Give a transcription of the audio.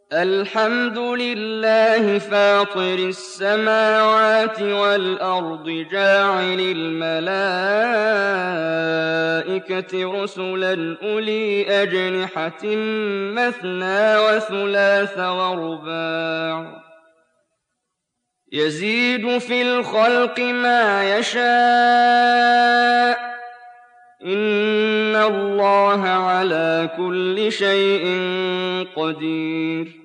الحمد لله فاطر السماوات والأرض جاعل الملائكة رسلا أولي أجنحة مثنى وثلاث ورباع يزيد في الخلق ما يشاء إن الله على كل شيء قدير